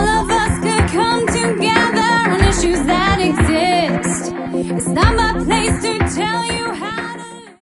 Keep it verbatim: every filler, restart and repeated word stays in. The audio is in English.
of us could come together on issues that exist. It's not my place to tell you how to